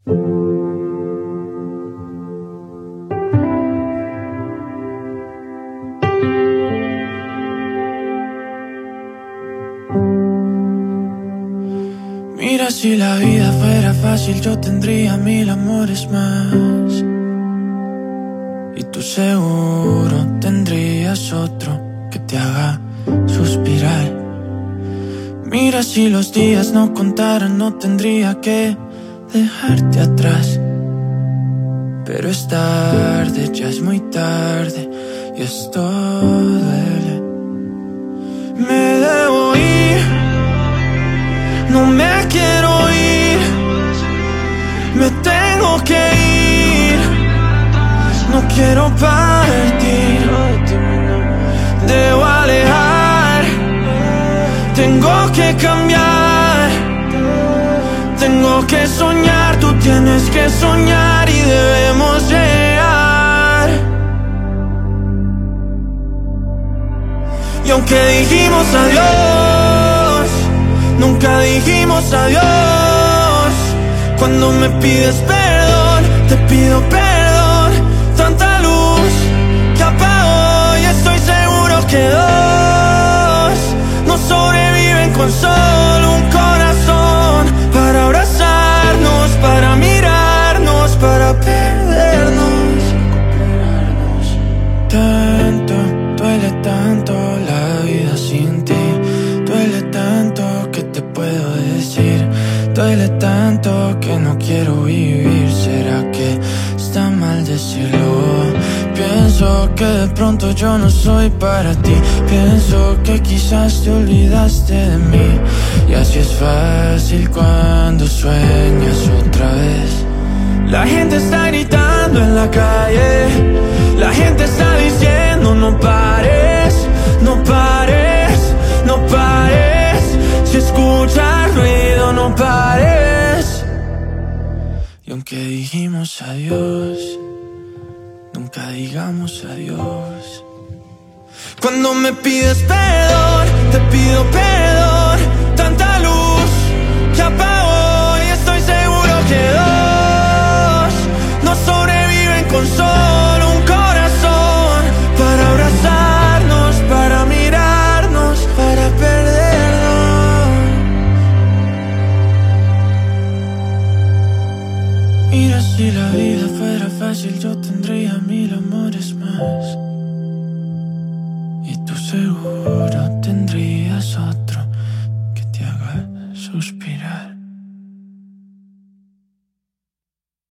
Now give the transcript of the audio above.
Mira, si la vida fuera fácil, yo tendría 1000 amores más. Y tú seguro tendrías otro que te haga suspirar. Mira, si los días no contaran, no tendría que dejarte atrás. Pero es tarde, ya es muy tarde, y esto duele. Me debo ir, no me quiero ir, me tengo que ir. No quiero partir, debo alejar, tengo que cambiar, tengo que soñar, tú tienes que soñar y debemos llegar. Y aunque dijimos adiós, nunca dijimos adiós. Cuando me pides perdón, te pido perdón. Tanta luz que apagó y estoy seguro que dos no sobreviven con solo un corazón. Para abrazarnos, para mirarnos, para perdernos. Tanto, duele tanto la vida sin ti. Duele tanto que te puedo decir. Duele tanto que no quiero vivir. ¿Será que está mal decirlo? Pienso que de pronto yo no soy para ti. Pienso que quizás te olvidaste de mí. Y así es fácil cuando sueñas otra vez. La gente está gritando en la calle, la gente está diciendo no pares, no pares, no pares. Si escuchas ruido no pares. Y aunque dijimos adiós, nunca digamos adiós. Cuando me pides perdón, te pido perdón. Tanta luz que apagó y estoy seguro que dos no sobreviven con solo un corazón. Para abrazarnos, para mirarnos, para perdernos. Mira, si la vida fuera fácil, yo tendría 1000 amores más. Y tú seguro